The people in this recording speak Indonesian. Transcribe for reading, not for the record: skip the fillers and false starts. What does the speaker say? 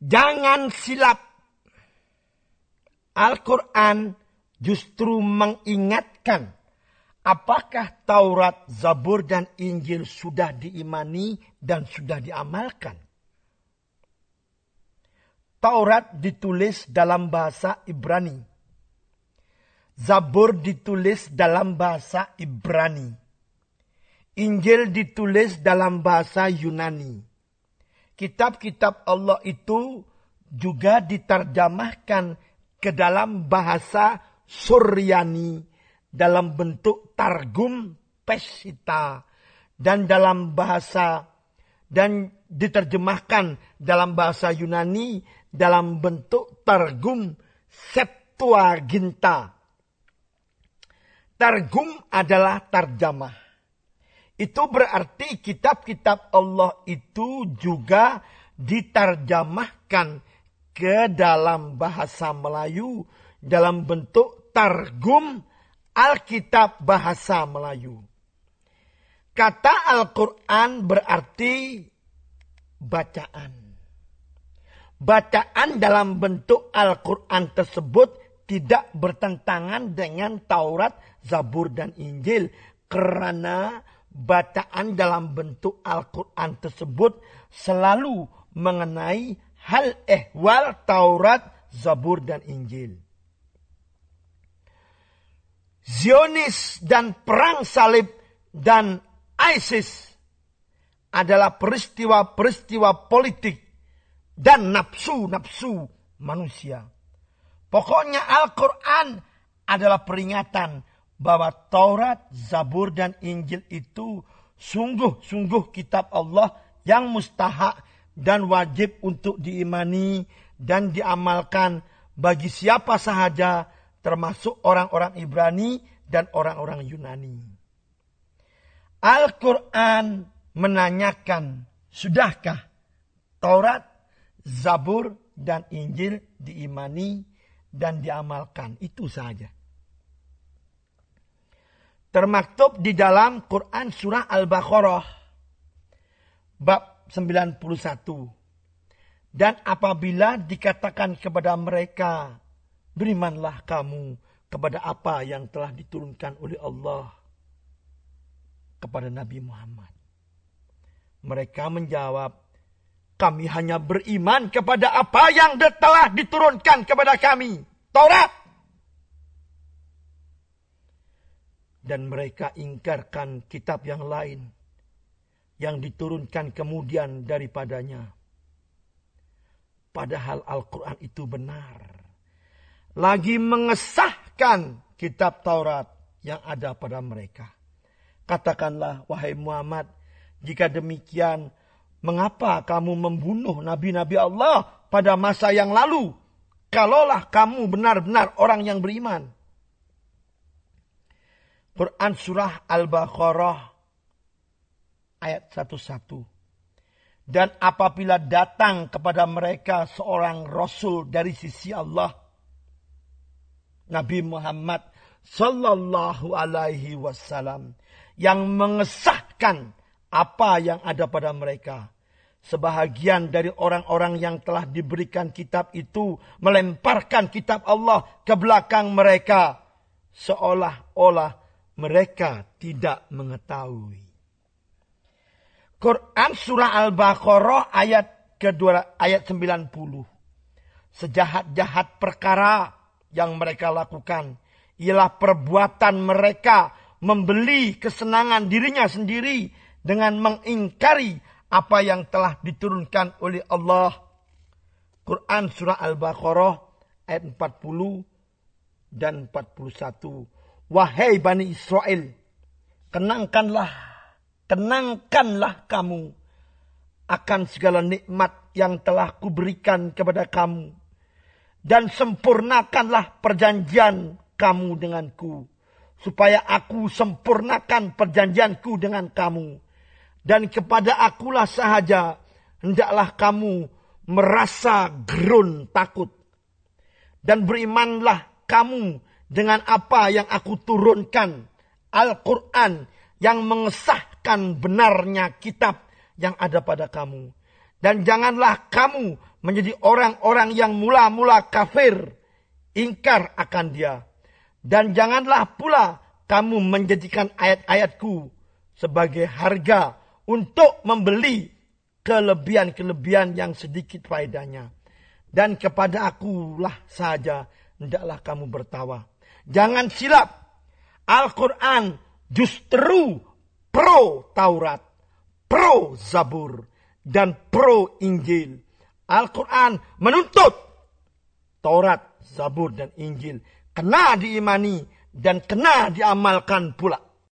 Jangan silap. Al-Quran justru mengingatkan apakah Taurat, Zabur, dan Injil sudah diimani dan sudah diamalkan. Taurat ditulis dalam bahasa Ibrani. Zabur ditulis dalam bahasa Ibrani. Injil ditulis dalam bahasa Yunani. Kitab-kitab Allah itu juga diterjemahkan ke dalam bahasa Suryani dalam bentuk Targum Peshitta dan diterjemahkan dalam bahasa Yunani dalam bentuk Targum Septuaginta. Targum adalah tarjamah. Itu berarti kitab-kitab Allah itu juga diterjemahkan ke dalam bahasa Melayu dalam bentuk Targum Alkitab bahasa Melayu. Kata Al-Quran berarti bacaan. Bacaan dalam bentuk Al-Quran tersebut tidak bertentangan dengan Taurat, Zabur, dan Injil. Karena bacaan dalam bentuk Al-Quran tersebut selalu mengenai hal ehwal Taurat, Zabur, dan Injil. Zionis dan perang salib dan ISIS adalah peristiwa-peristiwa politik dan nafsu-nafsu manusia. Pokoknya Al-Quran adalah peringatan bahwa Taurat, Zabur, dan Injil itu sungguh-sungguh kitab Allah yang mustahak dan wajib untuk diimani dan diamalkan bagi siapa sahaja, termasuk orang-orang Ibrani dan orang-orang Yunani. Al-Quran menanyakan, sudahkah Taurat, Zabur, dan Injil diimani dan diamalkan? Itu saja. Termaktub di dalam Quran surah Al-Baqarah bab 91. Dan apabila dikatakan kepada mereka, berimanlah kamu kepada apa yang telah diturunkan oleh Allah kepada Nabi Muhammad. Mereka menjawab, kami hanya beriman kepada apa yang telah diturunkan kepada kami, Taurat. Dan mereka ingkarkan kitab yang lain yang diturunkan kemudian daripadanya. Padahal Al-Quran itu benar. Lagi mengesahkan kitab Taurat yang ada pada mereka. Katakanlah, wahai Muhammad, jika demikian, mengapa kamu membunuh nabi-nabi Allah pada masa yang lalu? Kalaulah kamu benar-benar orang yang beriman. Quran surah Al-Baqarah ayat 11. Dan apabila datang kepada mereka seorang Rasul dari sisi Allah, Nabi Muhammad sallallahu alaihi wasallam, yang mengesahkan apa yang ada pada mereka. Sebahagian dari orang-orang yang telah diberikan kitab itu melemparkan kitab Allah ke belakang mereka, seolah-olah mereka tidak mengetahui. Quran surah Al-Baqarah ayat 90. Sejahat-jahat perkara yang mereka lakukan ialah perbuatan mereka membeli kesenangan dirinya sendiri dengan mengingkari apa yang telah diturunkan oleh Allah. Quran surah Al-Baqarah ayat 40 dan 41. Wahai Bani Israel, tenangkanlah kamu akan segala nikmat yang telah kuberikan kepada kamu. Dan sempurnakanlah perjanjian kamu denganku, supaya aku sempurnakan perjanjianku dengan kamu. Dan kepada akulah sahaja hendaklah kamu merasa gerun takut. Dan berimanlah kamu dengan apa yang aku turunkan, Al-Quran, yang mengesahkan benarnya kitab yang ada pada kamu. Dan janganlah kamu menjadi orang-orang yang mula-mula kafir, ingkar akan dia. Dan janganlah pula kamu menjadikan ayat-ayatku sebagai harga untuk membeli kelebihan-kelebihan yang sedikit faedahnya. Dan kepada akulah saja hendaklah kamu bertawa. Jangan silap, Al-Quran justru pro Taurat, pro Zabur, dan pro Injil. Al-Quran menuntut Taurat, Zabur, dan Injil kena diimani dan kena diamalkan pula.